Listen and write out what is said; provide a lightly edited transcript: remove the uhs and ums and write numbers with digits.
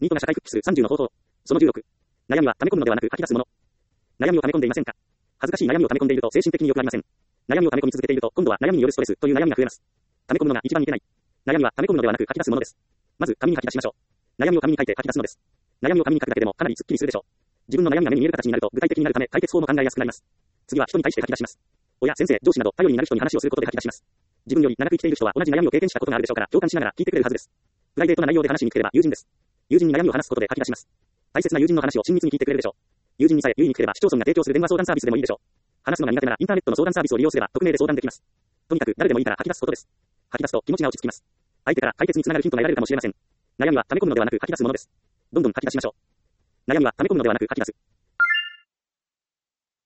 ニートが社会復帰する30の方法。その16。悩みは溜め込むのではなく吐き出すもの。悩みを溜め込んでいませんか？恥ずかしい悩みを溜め込んでいると精神的に良くありません。悩みを溜め込み続けていると、今度は悩みによるストレスという悩みが増えます。溜め込むのが一番似てない。悩みは溜め込むのではなく吐き出すものです。まず、紙に吐き出しましょう。悩みを紙に書いて吐き出すのです。悩みを紙に書くだけでもかなりスッキリするでしょう。自分の悩みが目に見える形になると具体的になるため解決法も考えやすくなります。次は人に対して書き出します。親、先生、上司など頼りになる人に話をすることで書き出します。自分より長く生きている人は同じ悩みを経験したことがあるでしょうから共感しながら聞いてくれるはずです。プライベートな内容で話しにくければ友人です。友人に悩みを話すことで書き出します。大切な友人の話を親密に聞いてくれるでしょう。友人にさえ優位に来れば市町村が提供する電話相談サービスでもいいでしょう。話すのが苦手ならインターネットの相談サービスを利用すれば匿名で相談できます。とにかく誰でもいいから吐き出すことです。吐き出すと気持ちが落ち着きます。相手から解決につながるヒントが得られるかもしれません。悩みは溜め込むのではなく吐き出すものです。どんどん吐き出しましょう。悩みは溜め込むのではなく吐き出す。